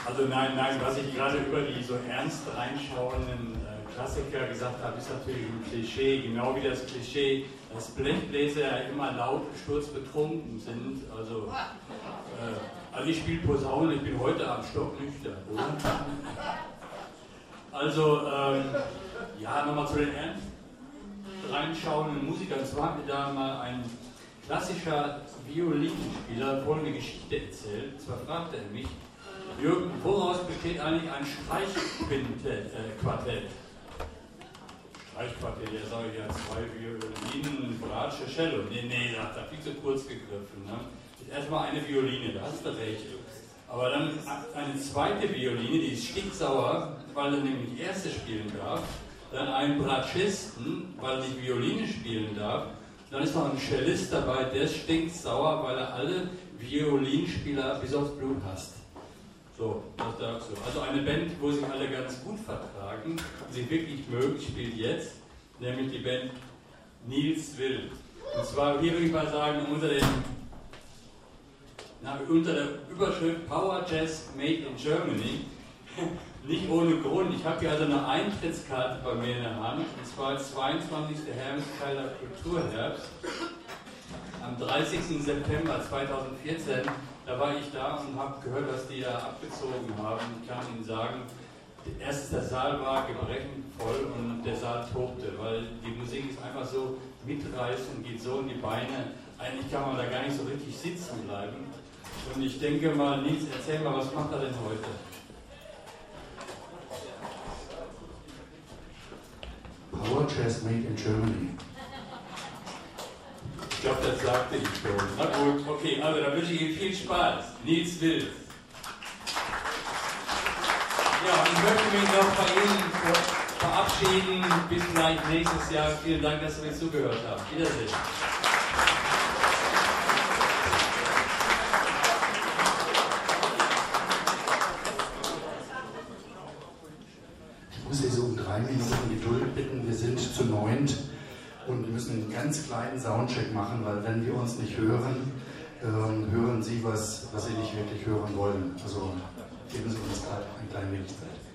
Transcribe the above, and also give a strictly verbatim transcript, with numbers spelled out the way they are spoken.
Also nein, nein, was ich gerade über die so ernst reinschauenden äh, Klassiker gesagt habe, ist natürlich ein Klischee, genau wie das Klischee, dass Blechbläser ja immer laut sturzbetrunken sind. Also, äh, also ich spiele Posaune, ich bin heute am Stock nüchtern, oder? Also, ähm, ja, nochmal zu den ernst reinschauenden Musikern. Und zwar hat mir da mal ein klassischer Violinspieler folgende Geschichte erzählt. Und zwar fragte er mich, Jürgen, woraus besteht eigentlich ein Streichquintett? Äh, Quartett? Streichquartett, ja, sage ich ja, zwei Violinen, Bratsche, Cello. Nee, nee, sagt er, viel zu kurz gegriffen. Ne? Erstmal eine Violine, da hast du recht. Aber dann eine zweite Violine, die ist stinksauer, weil er nämlich erste spielen darf. Dann einen Bratschisten, weil er nicht Violine spielen darf. Dann ist noch ein Cellist dabei, der ist stinksauer, weil er alle Violinspieler bis aufs Blut hasst. So, das dazu. Also eine Band, wo sich alle ganz gut vertragen, sich wirklich mögen, spielt jetzt, nämlich die Band Niels Wild. Und zwar, hier würde ich mal sagen, unter, den, na, unter der Überschrift Power Jazz Made in Germany, nicht ohne Grund. Ich habe hier also eine Eintrittskarte bei mir in der Hand, und zwar zweiundzwanzigster Hermeskeiler Kulturherbst, am dreißigsten September zweitausendvierzehn. Da war ich da und habe gehört, was die da abgezogen haben. Ich kann Ihnen sagen, erstens der Saal war gebrechend voll und der Saal tobte, weil die Musik ist einfach so mitreißend, geht so in die Beine. Eigentlich kann man da gar nicht so richtig sitzen bleiben. Und ich denke mal, Nils, erzähl mal, was macht er denn heute? Power Jazz Made in Germany. Ich glaube, das sagte ich schon. Na gut, okay, also dann wünsche ich Ihnen viel Spaß. Niels Wild. Ja, ich möchte mich noch bei Ihnen verabschieden. Bis vielleicht nächstes Jahr. Vielen Dank, dass Sie mir zugehört haben. Wiedersehen. Ich muss Sie so um drei Minuten Geduld bitten. Wir sind zu neunt und müssen einen ganz kleinen Soundcheck machen, weil wenn wir uns nicht hören, ähm, hören Sie was, was Sie nicht wirklich hören wollen. Also geben Sie uns ein klein wenig Zeit.